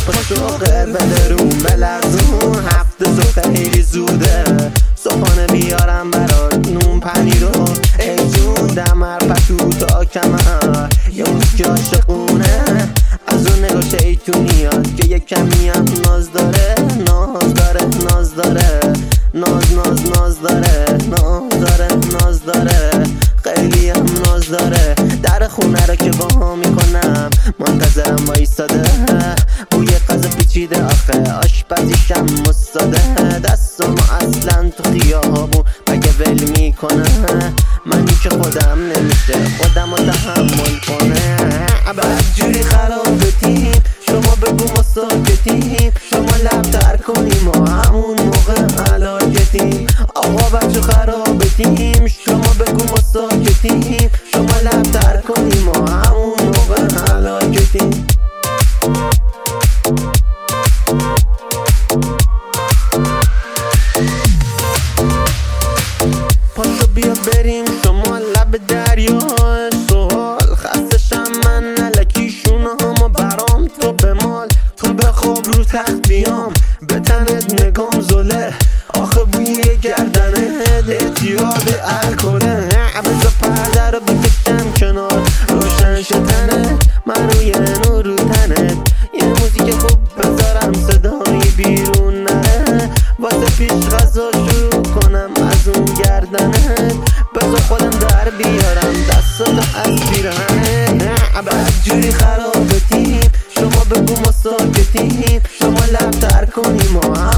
پاشو غیر بده رو بلرزون، هفته صبح خیلی زوده، صبحانه بیارم برات نون پنیر و ای جون دمر پتو تا کمر، یه موسیقی عاشقونه از اون نگاه شیطونیات که یه کمی هم ناز داره، ناز داره، ناز داره، ناز ناز ناز داره، ناز داره، ناز داره، خیلی هم ناز داره. در خونه رو که با میکنم منتظرم وایستاده، بوی غذا پیچیده آخه آشپزیشم مستاده، دستم اصلا تو خیابون مگه ول میکنه، منی که خودم نمیشه خودم رو تحمل کنه. بدجوری خرابتیم شما بگو ما ساکتیم، شما لبتر کنیم و همون موقع علاقتیم. آقا بچه خرابتیم شما بگو ما ساکتیم، شما لبتر کنیم و همون موقع علاقتیم. پاشو بیا بریم شما لب دریا سوال، خستشم من نلکی شونه همه برام تو به مال، تو بخواب رو تخت بیام به تنت نگام زله، آخه بوی گردنه اعتیاد الکله، بذار پرده رو بکشم کنار روشن شدنه، من روی نور رو تنت یه موزیک خوب بذارم صدایی بیرون نره، واسه پیش غذا شروع کنم از اون گردنت، بذار خودم در بیارم دستاتو از پیرهنه. بدجوری خرابتیم شما بگو ما ساکتیم، شما لبتر کنیم و